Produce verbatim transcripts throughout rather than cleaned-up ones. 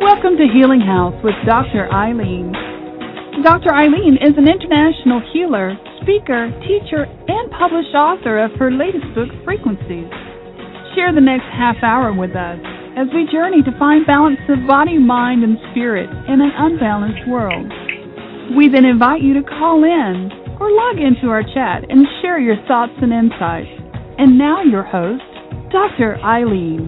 Welcome to Healing House with Doctor Ayleen. Doctor Ayleen is an international healer, speaker, teacher, and published author of her latest book, Frequencies. Share the next half hour with us as we journey to find balance of body, mind, and spirit in an unbalanced world. We then invite you to call in or log into our chat and share your thoughts and insights. And now your host, Doctor Ayleen.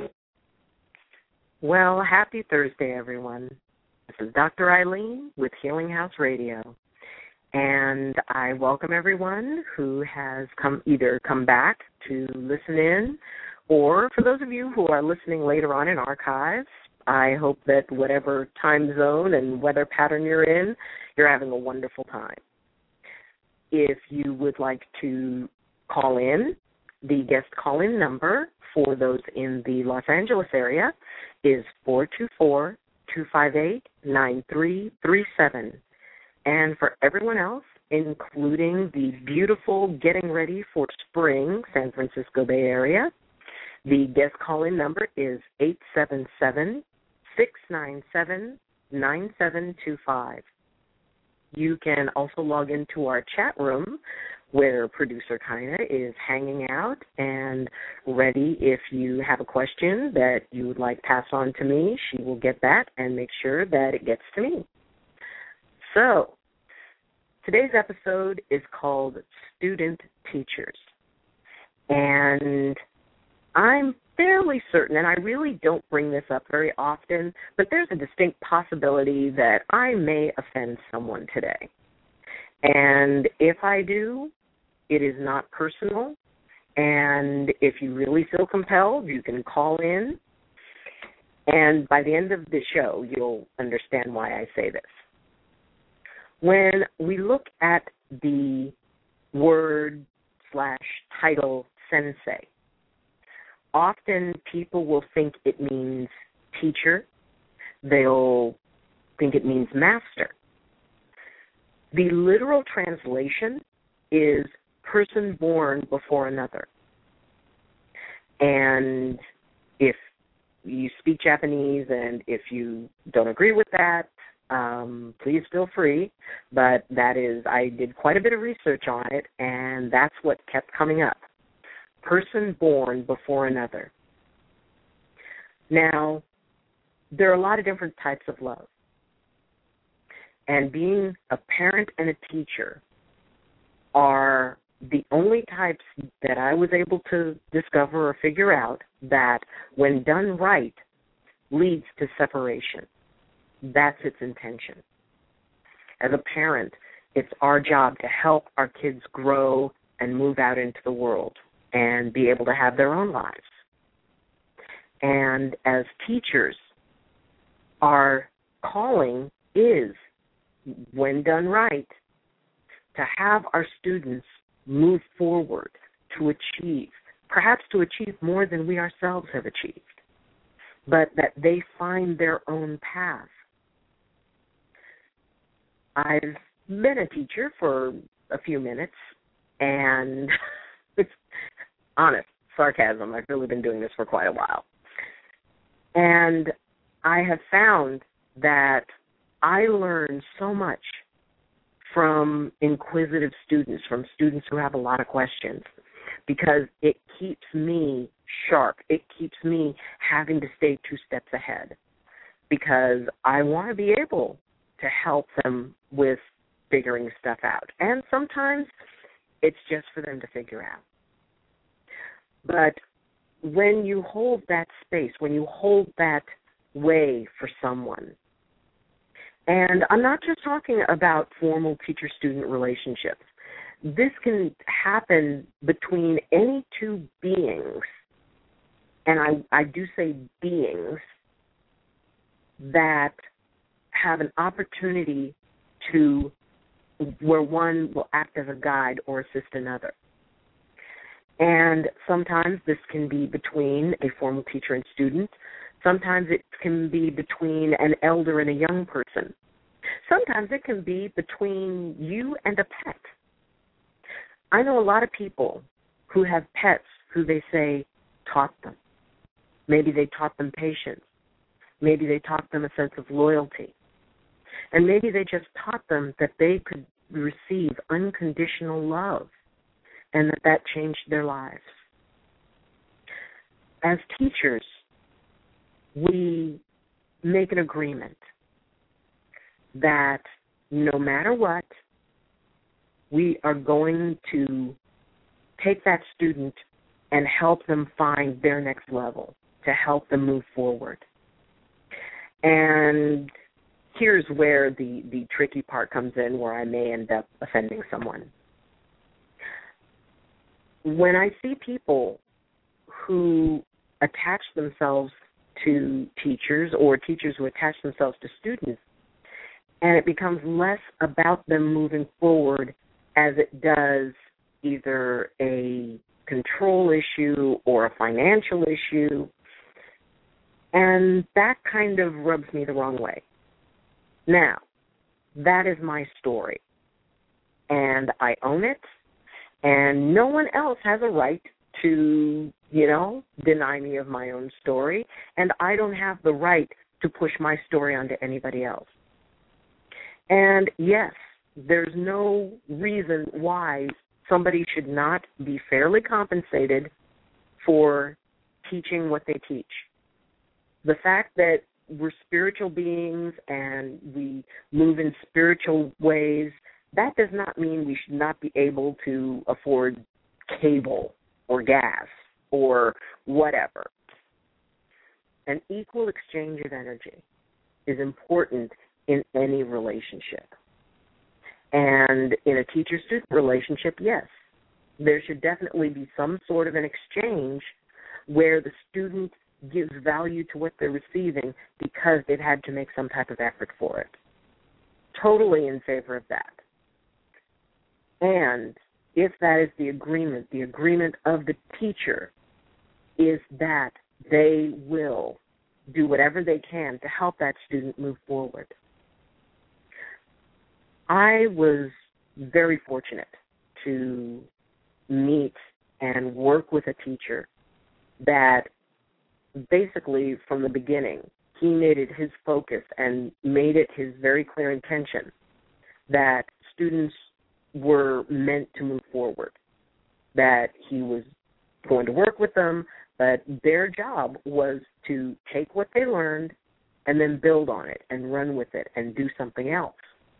Well, happy Thursday, everyone. This is Doctor Ayleen with Healing House Radio, and I welcome everyone who has come either come back to listen in, or for those of you who are listening later on in archives, I hope that whatever time zone and weather pattern you're in, you're having a wonderful time. If you would like to call in, the guest call-in number for those in the Los Angeles area is four two four, two five eight, nine three three seven. And for everyone else, including the beautiful Getting Ready for Spring San Francisco Bay Area, the guest call-in number is eight seven seven, six nine seven, nine seven two five. You can also log into our chat room where producer Kaina is hanging out and ready. If you have a question that you would like passed on to me, she will get that and make sure that it gets to me. So, today's episode is called Student Teachers. And I'm fairly certain, and I really don't bring this up very often, but there's a distinct possibility that I may offend someone today. And if I do, it is not personal, and if you really feel compelled, you can call in, and by the end of the show, you'll understand why I say this. When we look at the word slash title sensei, often people will think it means teacher. They'll think it means master. The literal translation is person born before another. And if you speak Japanese and if you don't agree with that, um, please feel free. But that is, I did quite a bit of research on it, and that's what kept coming up. Person born before another. Now, there are a lot of different types of love. And being a parent and a teacher are the only types that I was able to discover or figure out that, when done right, leads to separation. That's its intention. As a parent, it's our job to help our kids grow and move out into the world and be able to have their own lives. And as teachers, our calling is, when done right, to have our students move forward to achieve, perhaps to achieve more than we ourselves have achieved, but that they find their own path. I've been a teacher for a few minutes, and it's honest, sarcasm, I've really been doing this for quite a while. And I have found that I learn so much from inquisitive students, from students who have a lot of questions, because it keeps me sharp. It keeps me having to stay two steps ahead, because I want to be able to help them with figuring stuff out. And sometimes it's just for them to figure out. But when you hold that space, when you hold that way for someone, and I'm not just talking about formal teacher-student relationships. This can happen between any two beings, and I, I do say beings, that have an opportunity to, where one will act as a guide or assist another. And sometimes this can be between a formal teacher and student. Sometimes it can be between an elder and a young person. Sometimes it can be between you and a pet. I know a lot of people who have pets who they say taught them. Maybe they taught them patience. Maybe they taught them a sense of loyalty. And maybe they just taught them that they could receive unconditional love and that that changed their lives. As teachers, we make an agreement that no matter what, we are going to take that student and help them find their next level, to help them move forward. And here's where the, the tricky part comes in, where I may end up offending someone. When I see people who attach themselves to teachers or teachers who attach themselves to students, and it becomes less about them moving forward as it does either a control issue or a financial issue, and that kind of rubs me the wrong way. Now, that is my story, and I own it, and no one else has a right to, you know, deny me of my own story, and I don't have the right to push my story onto anybody else. And yes, there's no reason why somebody should not be fairly compensated for teaching what they teach. The fact that we're spiritual beings and we move in spiritual ways, that does not mean we should not be able to afford cable or gas or whatever. An equal exchange of energy is important in any relationship. And in a teacher-student relationship, yes, there should definitely be some sort of an exchange where the student gives value to what they're receiving because they've had to make some type of effort for it. Totally in favor of that. And if that is the agreement, the agreement of the teacher is that they will do whatever they can to help that student move forward. I was very fortunate to meet and work with a teacher that basically from the beginning, he made it his focus and made it his very clear intention that students were meant to move forward, that he was going to work with them, but their job was to take what they learned and then build on it and run with it and do something else.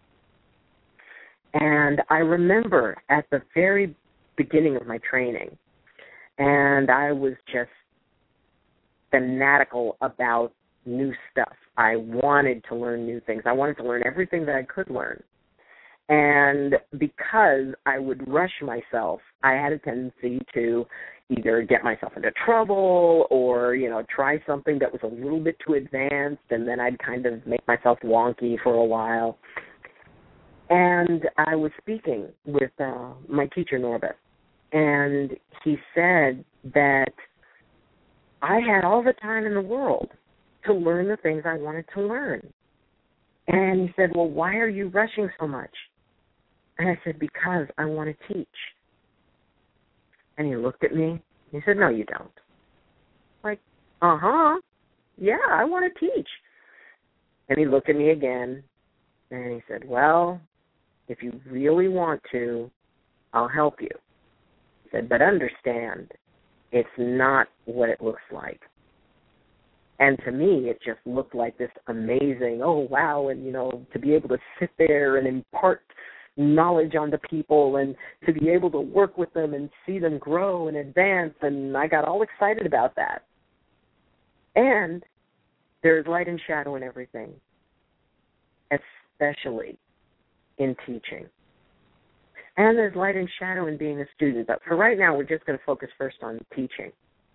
And I remember at the very beginning of my training, and I was just fanatical about new stuff. I wanted to learn new things. I wanted to learn everything that I could learn. And because I would rush myself, I had a tendency to either get myself into trouble or, you know, try something that was a little bit too advanced, and then I'd kind of make myself wonky for a while. And I was speaking with uh, my teacher, Norbert, and he said that I had all the time in the world to learn the things I wanted to learn. And he said, well, why are you rushing so much? And I said, because I want to teach. And he looked at me. He said, no, you don't. Like, uh-huh. Yeah, I want to teach. And he looked at me again, and he said, well, if you really want to, I'll help you. He said, but understand, it's not what it looks like. And to me, it just looked like this amazing, oh, wow, and, you know, to be able to sit there and impart knowledge onto people and to be able to work with them and see them grow and advance, and I got all excited about that. And there's light and shadow in everything, especially in teaching. And there's light and shadow in being a student. But for right now, we're just going to focus first on teaching.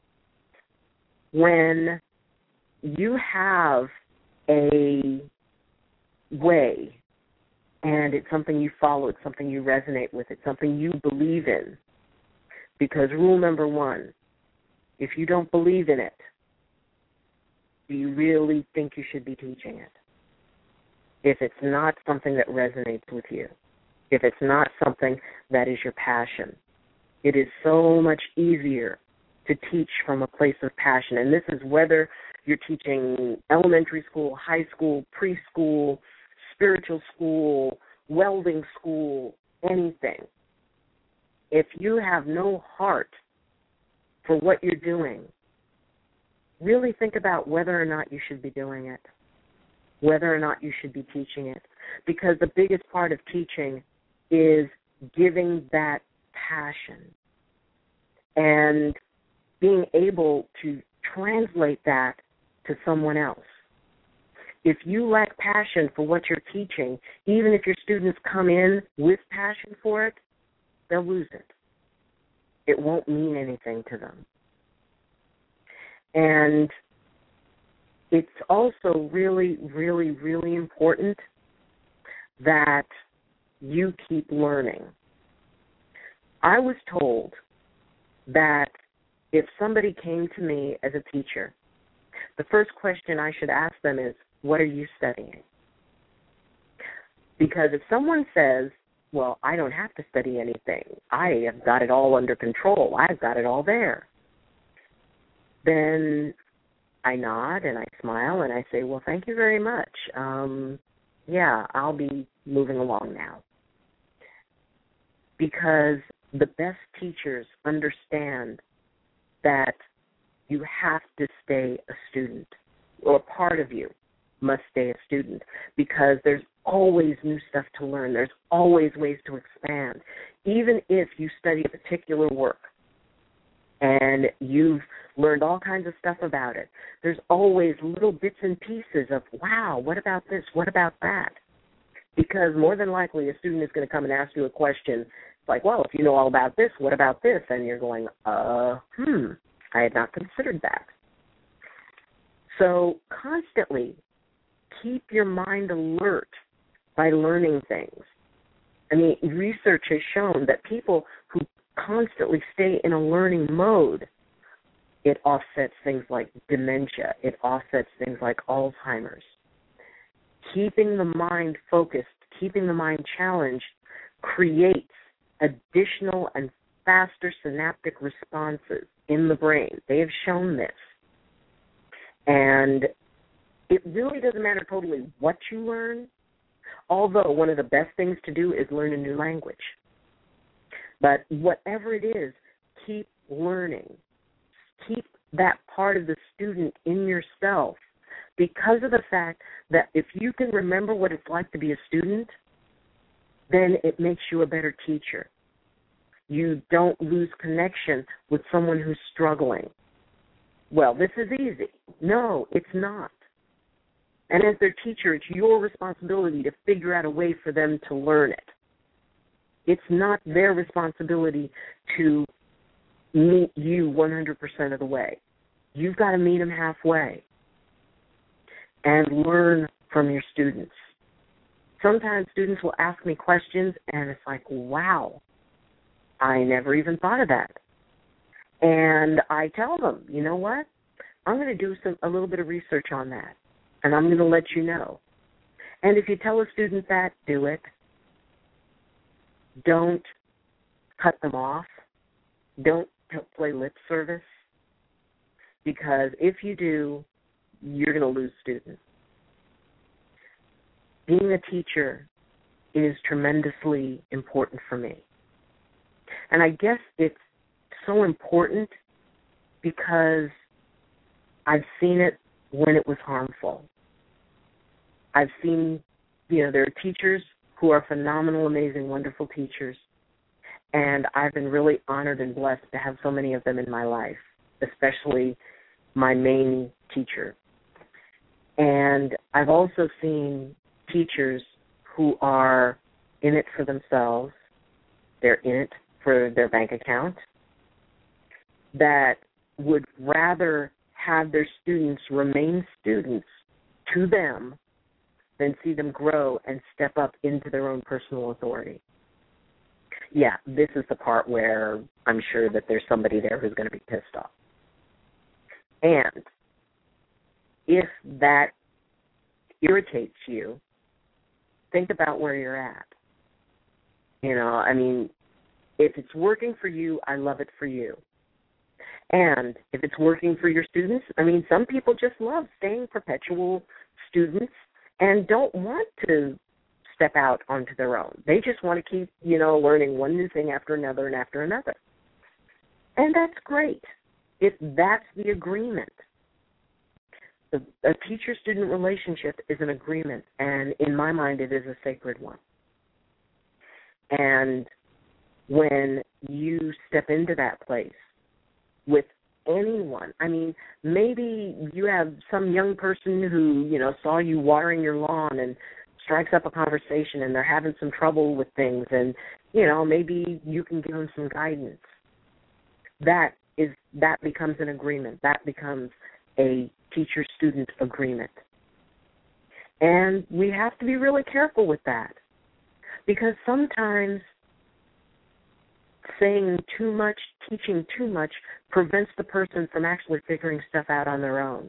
When you have a way, and it's something you follow, it's something you resonate with, it's something you believe in, because rule number one, if you don't believe in it, do you really think you should be teaching it? If it's not something that resonates with you, if it's not something that is your passion, it is so much easier to teach from a place of passion. And this is whether you're teaching elementary school, high school, preschool, spiritual school, welding school, anything. If you have no heart for what you're doing, really think about whether or not you should be doing it, whether or not you should be teaching it. Because the biggest part of teaching is giving that passion and being able to translate that to someone else. If you lack passion for what you're teaching, even if your students come in with passion for it, they'll lose it. It won't mean anything to them. And it's also really, really, really important that you keep learning. I was told that if somebody came to me as a teacher, the first question I should ask them is, what are you studying? Because if someone says, well, I don't have to study anything, I have got it all under control, I've got it all there, then I nod and I smile and I say, well, thank you very much. Um, yeah, I'll be moving along now. Because the best teachers understand that you have to stay a student, or part of you must stay a student, because there's always new stuff to learn. There's always ways to expand. Even if you study a particular work and you've learned all kinds of stuff about it, there's always little bits and pieces of, wow, what about this? What about that? Because more than likely a student is going to come and ask you a question like, well, if you know all about this, what about this? And you're going, uh, hmm, I had not considered that. So constantly keep your mind alert by learning things. I mean, research has shown that people who constantly stay in a learning mode, it offsets things like dementia. It offsets things like Alzheimer's. Keeping the mind focused, keeping the mind challenged creates additional and faster synaptic responses in the brain. They have shown this. And it really doesn't matter totally what you learn, although one of the best things to do is learn a new language. But whatever it is, keep learning. Keep that part of the student in yourself, because of the fact that if you can remember what it's like to be a student, then it makes you a better teacher. You don't lose connection with someone who's struggling. Well, this is easy. No, it's not. And as their teacher, it's your responsibility to figure out a way for them to learn it. It's not their responsibility to meet you one hundred percent of the way. You've got to meet them halfway and learn from your students. Sometimes students will ask me questions, and it's like, wow, I never even thought of that. And I tell them, you know what? I'm going to do some a little bit of research on that, and I'm going to let you know. And if you tell a student that, do it. Don't cut them off. Don't play lip service, because if you do, you're going to lose students. Being a teacher is tremendously important for me. And I guess it's so important because I've seen it when it was harmful. I've seen, you know, there are teachers who are phenomenal, amazing, wonderful teachers, and I've been really honored and blessed to have so many of them in my life, especially my main teacher. And I've also seen teachers who are in it for themselves. They're in it for their bank account, that would rather have their students remain students to them than see them grow and step up into their own personal authority. Yeah, this is the part where I'm sure that there's somebody there who's going to be pissed off. And if that irritates you, think about where you're at. You know, I mean, if it's working for you, I love it for you. And if it's working for your students, I mean, some people just love staying perpetual students and don't want to step out onto their own. They just want to keep, you know, learning one new thing after another and after another. And that's great if that's the agreement. The, a teacher-student relationship is an agreement, and in my mind it is a sacred one. And when you step into that place with anyone, I mean, maybe you have some young person who, you know, saw you watering your lawn and strikes up a conversation and they're having some trouble with things, and, you know, maybe you can give them some guidance. That is, that becomes an agreement. That becomes a teacher-student agreement. And we have to be really careful with that, because sometimes saying too much, teaching too much, prevents the person from actually figuring stuff out on their own.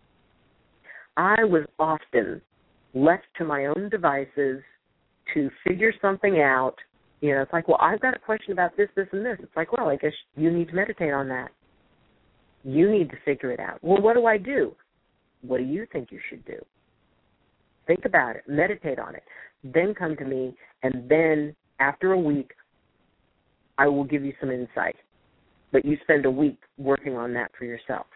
I was often left to my own devices to figure something out. You know, it's like, well, I've got a question about this, this, and this. It's like, well, I guess you need to meditate on that. You need to figure it out. Well, what do I do? What do you think you should do? Think about it. Meditate on it. Then come to me, and then after a week, I will give you some insight. But you spend a week working on that for yourself.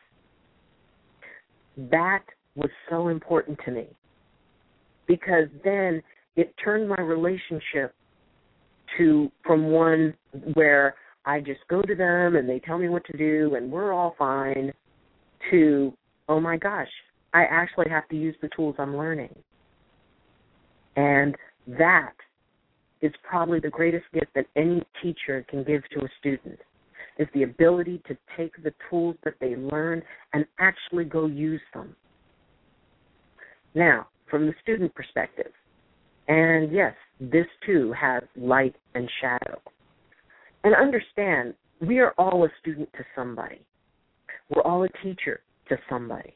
That was so important to me, because then it turned my relationship to from one where I just go to them and they tell me what to do and we're all fine, to, oh my gosh, I actually have to use the tools I'm learning. And that is probably the greatest gift that any teacher can give to a student, is the ability to take the tools that they learn and actually go use them. Now, from the student perspective, and yes, this too has light and shadow. And understand, we are all a student to somebody. We're all a teacher to somebody.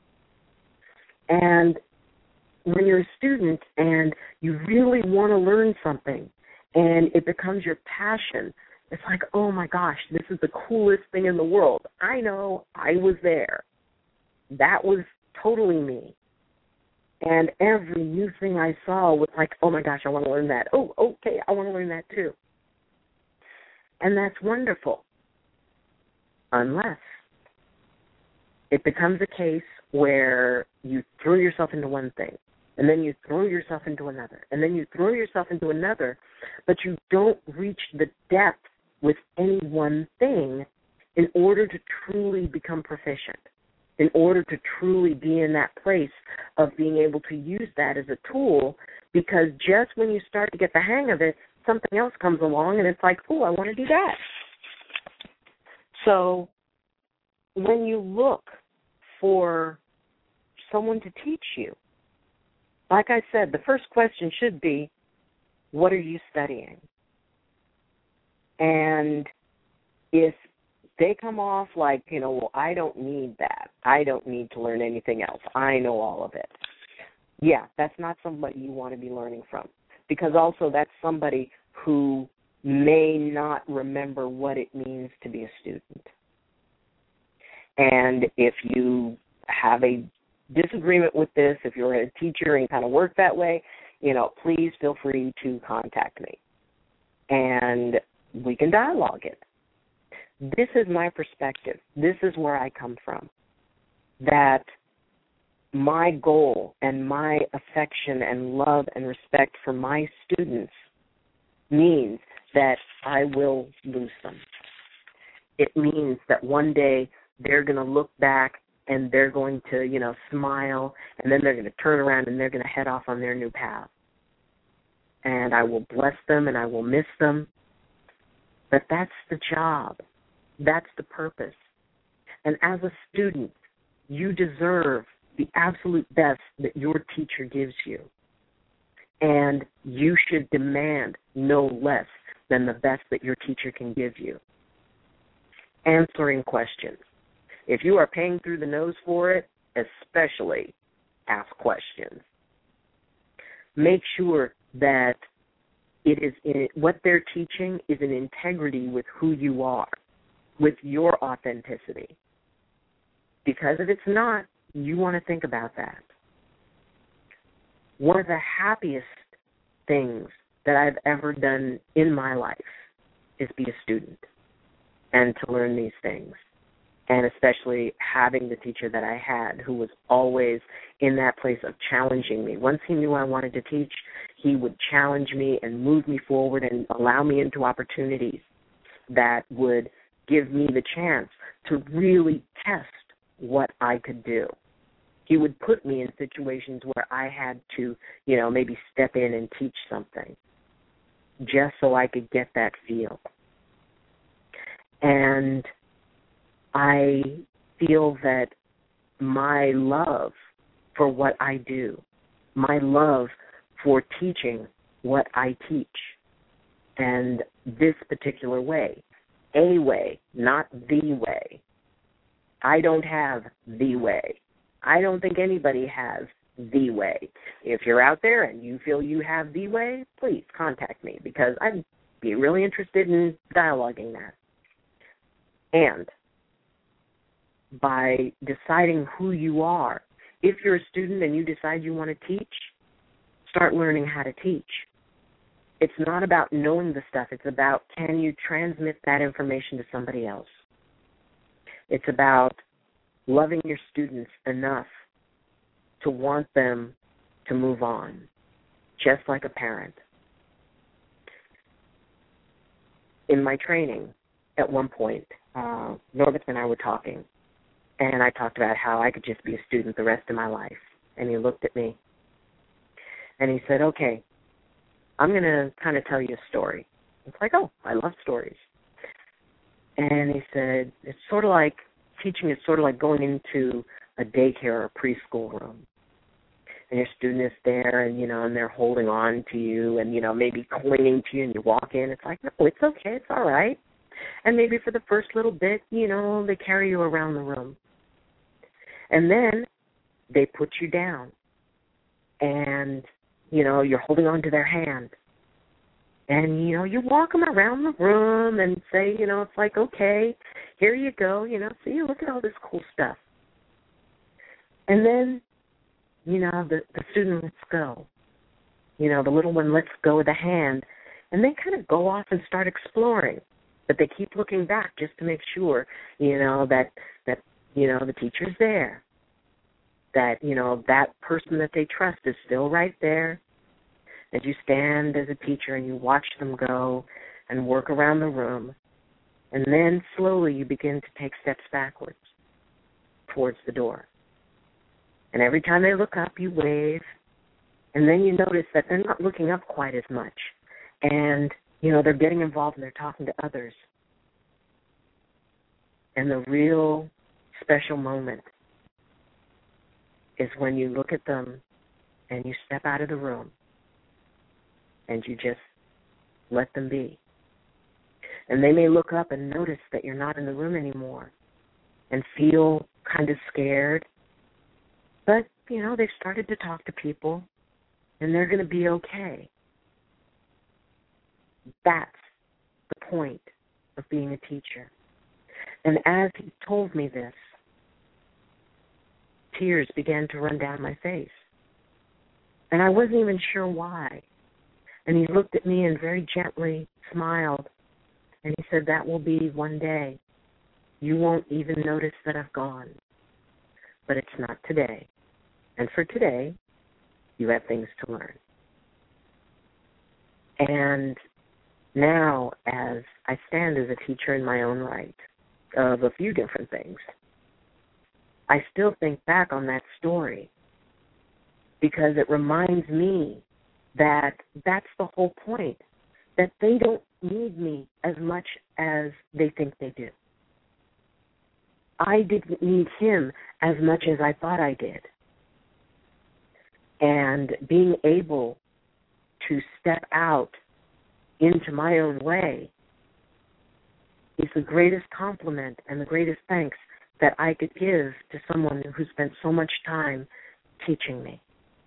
And when you're a student and you really want to learn something and it becomes your passion, it's like, oh my gosh, this is the coolest thing in the world. I know, I was there. That was totally me. And every new thing I saw was like, oh my gosh, I want to learn that. Oh, okay, I want to learn that too. And that's wonderful. Unless it becomes a case where you throw yourself into one thing, and then you throw yourself into another, and then you throw yourself into another, but you don't reach the depth with any one thing in order to truly become proficient, in order to truly be in that place of being able to use that as a tool, because just when you start to get the hang of it, something else comes along and it's like, oh, I want to do that. So when you look for someone to teach you, like I said, the first question should be, what are you studying? And if they come off like, you know, well, I don't need that. I don't need to learn anything else. I know all of it. Yeah, that's not somebody you want to be learning from, because also that's somebody who may not remember what it means to be a student. And if you have a disagreement with this, if you're a teacher and kind of work that way, you know, please feel free to contact me, and we can dialogue it. This is my perspective. This is where I come from. That my goal and my affection and love and respect for my students means that I will lose them. It means that one day they're going to look back and they're going to, you know, smile, and then they're going to turn around and they're going to head off on their new path. And I will bless them and I will miss them. But that's the job. That's the purpose. And as a student, you deserve the absolute best that your teacher gives you. And you should demand no less than the best that your teacher can give you. Answering questions. If you are paying through the nose for it, especially ask questions. Make sure that it is in, what they're teaching is in integrity with who you are. with your authenticity? Because if it's not, you want to think about that. One of the happiest things that I've ever done in my life is be a student and to learn these things. And especially having the teacher that I had who was always in that place of challenging me. Once he knew I wanted to teach, he would challenge me and move me forward and allow me into opportunities that would give me the chance to really test what I could do. He would put me in situations where I had to, you know, maybe step in and teach something just so I could get that feel. And I feel that my love for what I do, my love for teaching what I teach, and this particular way, a way, not the way. I don't have the way. I don't think anybody has the way. If you're out there and you feel you have the way, please contact me because I'd be really interested in dialoguing that. And by deciding who you are, if you're a student and you decide you want to teach, start learning how to teach. It's not about knowing the stuff. It's about, can you transmit that information to somebody else? It's about loving your students enough to want them to move on, just like a parent. In my training, at one point, uh, Norbert and I were talking, and I talked about how I could just be a student the rest of my life. And he looked at me, and he said, okay, I'm going to kind of tell you a story. It's like, oh, I love stories. And he said, it's sort of like, teaching is sort of like going into a daycare or a preschool room. And your student is there, and, you know, and they're holding on to you and, you know, maybe clinging to you, and you walk in. It's like, no, it's okay, it's all right. And maybe for the first little bit, you know, they carry you around the room. And then they put you down. And, you know, you're holding on to their hand. And, you know, you walk them around the room and say, you know, it's like, okay, here you go, you know, see, look at all this cool stuff. And then, you know, the, the student lets go. You know, the little one lets go of the hand, and they kind of go off and start exploring. But they keep looking back just to make sure, you know, that, that you know, the teacher's there, that, you know, that person that they trust is still right there. As you stand as a teacher and you watch them go and work around the room, and then slowly you begin to take steps backwards towards the door. And every time they look up, you wave, and then you notice that they're not looking up quite as much. And, you know, they're getting involved and they're talking to others. And the real special moment is when you look at them and you step out of the room and you just let them be. And they may look up and notice that you're not in the room anymore and feel kind of scared. But, you know, they've started to talk to people, and they're going to be okay. That's the point of being a teacher. And as he told me this, tears began to run down my face. And I wasn't even sure why. And he looked at me and very gently smiled. And he said, that will be one day. You won't even notice that I've gone. But it's not today. And for today, you have things to learn. And now, as I stand as a teacher in my own right of a few different things, I still think back on that story because it reminds me that that's the whole point, that they don't need me as much as they think they do. I didn't need him as much as I thought I did. And being able to step out into my own way is the greatest compliment and the greatest thanks that I could give to someone who spent so much time teaching me.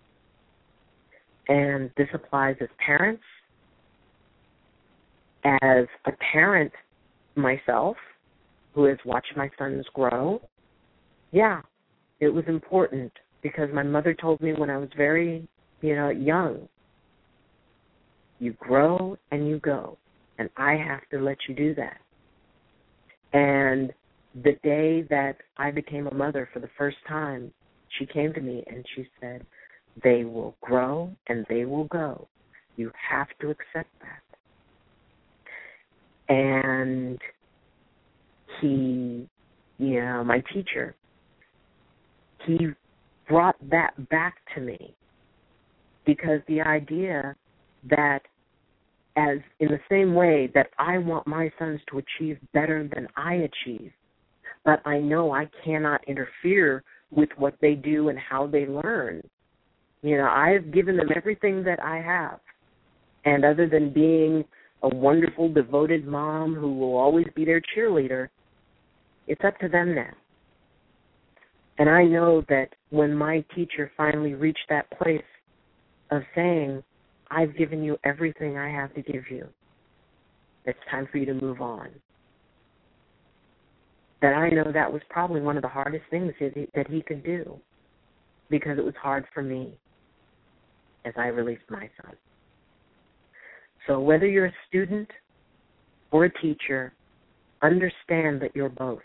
And this applies as parents, as a parent myself, who has watched my sons grow, yeah, it was important because my mother told me when I was very, you know, young, you grow and you go, and I have to let you do that. And the day that I became a mother for the first time, she came to me and she said, they will grow and they will go. You have to accept that. And he, you know, my teacher, he brought that back to me because the idea that as in the same way that I want my sons to achieve better than I achieve, but I know I cannot interfere with what they do and how they learn. You know, I've given them everything that I have. And other than being a wonderful, devoted mom who will always be their cheerleader, it's up to them now. And I know that when my teacher finally reached that place of saying, I've given you everything I have to give you, it's time for you to move on, that I know that was probably one of the hardest things that he, that he could do, because it was hard for me as I released my son. So whether you're a student or a teacher, understand that you're both.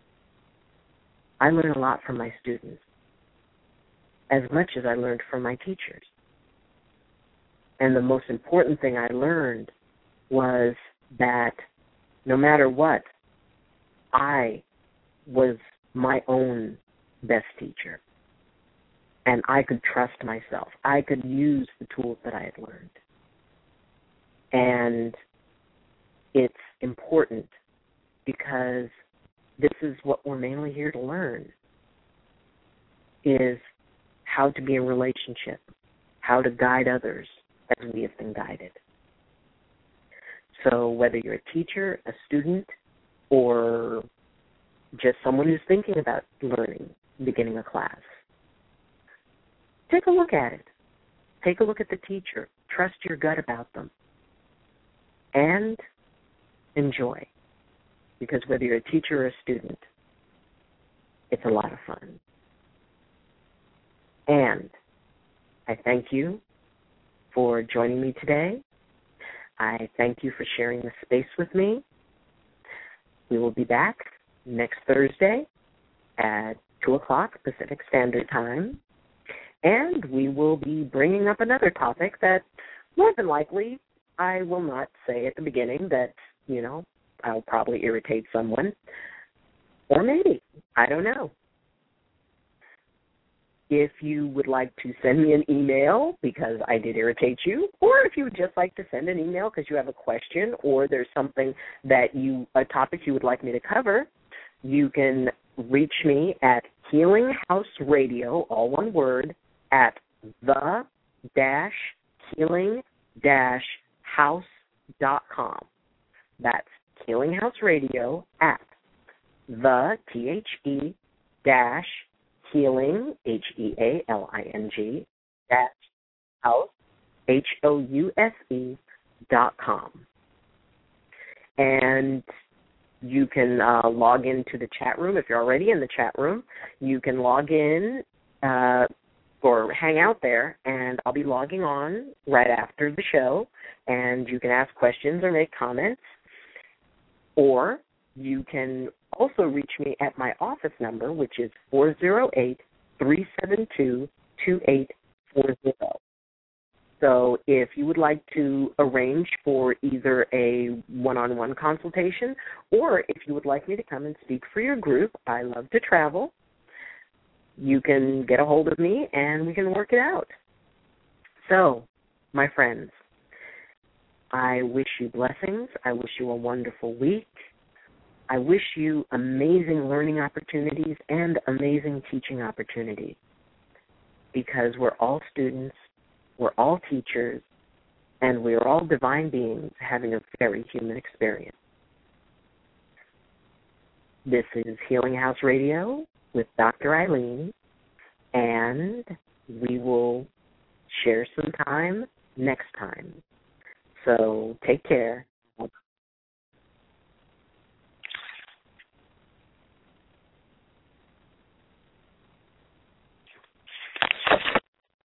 I learn a lot from my students, as much as I learned from my teachers. And the most important thing I learned was that no matter what, I was my own best teacher. And I could trust myself. I could use the tools that I had learned. And it's important because this is what we're mainly here to learn, is how to be in relationship, how to guide others as we have been guided. So whether you're a teacher, a student, or just someone who's thinking about learning, beginning a class, take a look at it. Take a look at the teacher. Trust your gut about them. And enjoy. Because whether you're a teacher or a student, it's a lot of fun. And I thank you for joining me today. I thank you for sharing the space with me. We will be back next Thursday at two o'clock Pacific Standard Time. And we will be bringing up another topic that more than likely I will not say at the beginning that, you know, I'll probably irritate someone. Or maybe. I don't know. If you would like to send me an email because I did irritate you, or if you would just like to send an email because you have a question or there's something that you, a topic you would like me to cover, you can reach me at Healing House Radio, all one word, at the dash healing dash house dot com. That's Healing House Radio at the T H E dash healing H E A L I N G dash house H O U S E dot com. And you can uh, log into the chat room if you're already in the chat room. You can log in uh, or hang out there, and I'll be logging on right after the show, and you can ask questions or make comments. Or you can also reach me at my office number, which is four oh eight, three seven two, two eight four zero. So if you would like to arrange for either a one-on-one consultation or if you would like me to come and speak for your group, I love to travel, you can get a hold of me and we can work it out. So, my friends, I wish you blessings. I wish you a wonderful week. I wish you amazing learning opportunities and amazing teaching opportunities, because we're all students, we're all teachers, and we're all divine beings having a very human experience. This is Healing House Radio with Doctor Eileen, and we will share some time next time. So take care